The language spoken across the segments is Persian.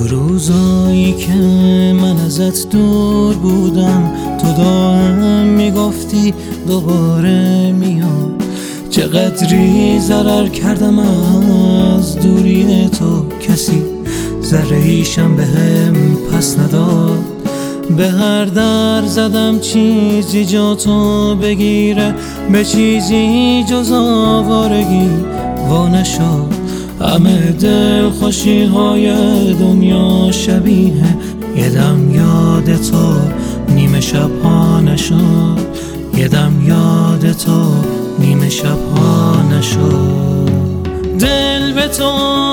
روزایی که من ازت دور بودم تو دائم میگفتی دوباره میام. چقدری ضرر کردم از دوری تو، کسی ذره ایشم بهم پس نداد. به هر در زدم چیزی جا تو بگیره، به چیزی جز آوارگی وا نشد. همه دل خوشی های دنیا شبیه یه دم یاد تو نیمه شب ها نشد. یه دم یاد تو نیمه شب ها نشد. دل به تو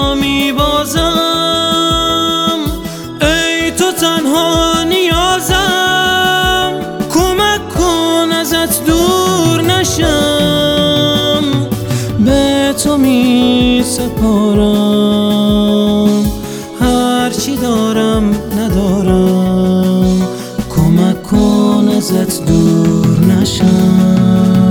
میبازم ای تو تنها نیازم، کمک کن ازت دور نشم. به تو می سپارم هرچی دارم ندارم، کمک کن ازت دور نشم.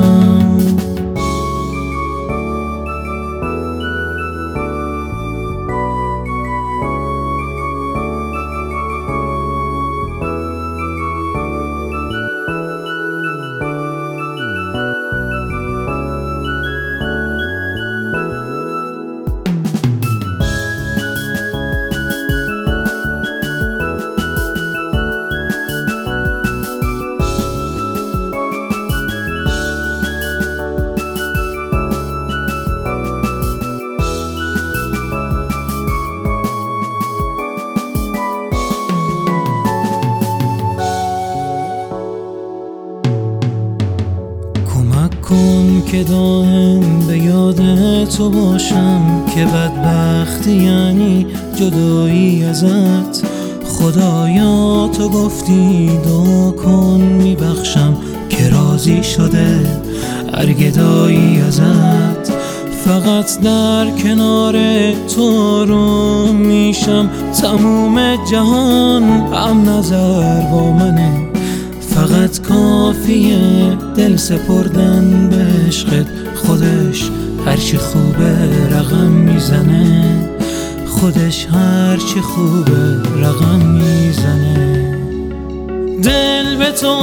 کن که دائم به یاد تو باشم، که بدبختی یعنی جدایی ازت. خدایا تو گفتی دعا کن میبخشم، که راضی شده هر گدایی ازت. فقط در کنار تو رو میشم، تموم جهان هم نظر با منه. فقط کافیه دل سپردن به عشقت، خودش هرچی خوبه رقم میزنه. خودش هرچی خوبه رقم میزنه. دل به تو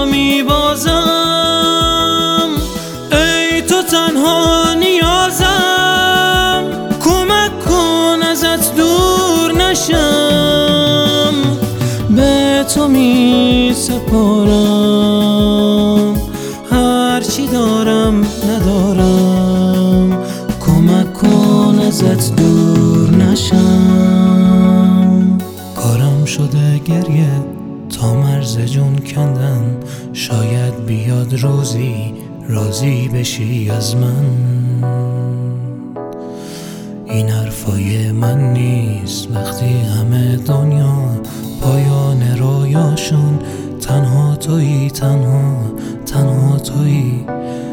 میبازم ای تو تنها نیازم، کمک کن ازت دور نشم. به تو می سپارم هرچی دارم ندارم، کمک کن ازت دور نشم. کارم شده گریه تا مرز جون کندن، شاید بیاد روزی راضی بشی از من. این حرفای من نیست وقتی همه دنیا پایان رویاشون تنها تویی، تنها تویی.